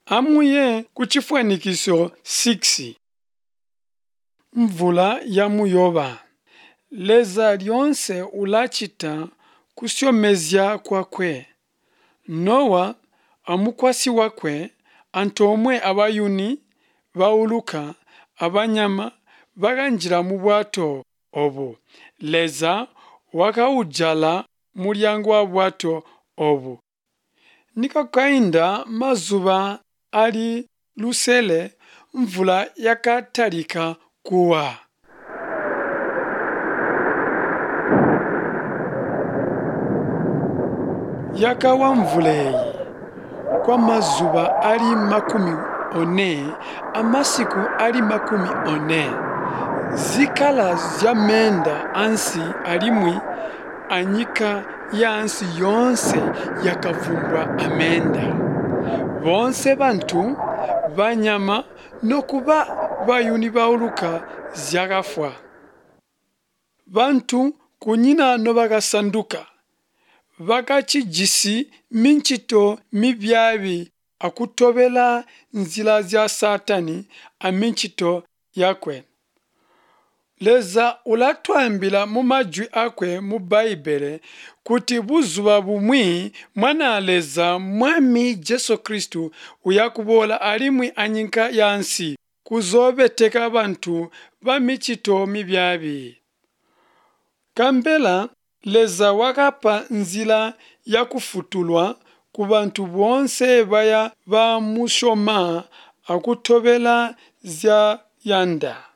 amuye kuchifwanikiso 6. Mvula ya muyoba. Leza lyonse ulachita kusyomezya kwakwe. Nowa amukwasi wakwe antomwe abayuni bauluka abanyama baganjira mu bwato obu. Leza wakaujala mulyango wa bwato obu. Nikakainda mazuba ali lusele mvula yakatalika kuwa. Yakawa mvuleyi kwa mazuba ali 40 amasiku ali 40 zikala zyamenda ansi alimwi anyika ya ansi yonse yakavumbwa amenda. Bonse bantu banyama nokuba bayuni bauluka zyagafwa. Bantu kunyinano bagasanduka. Bakachijisi minchito mibyabi akutobela nzila zya satani aminchito yakwe. Leza ulatwambila mu majwi akwe mu Baibele kuti buzuba bumwi mwana leza mwami Jesu Kristu uyakubola alimwi anyinka yansi kuzobeteka abantu bamichito mibyabi. Kambela leza wakapa nzila ya kufutulwa ku bantu bonse baya ba mushoma akutobela zya yanda.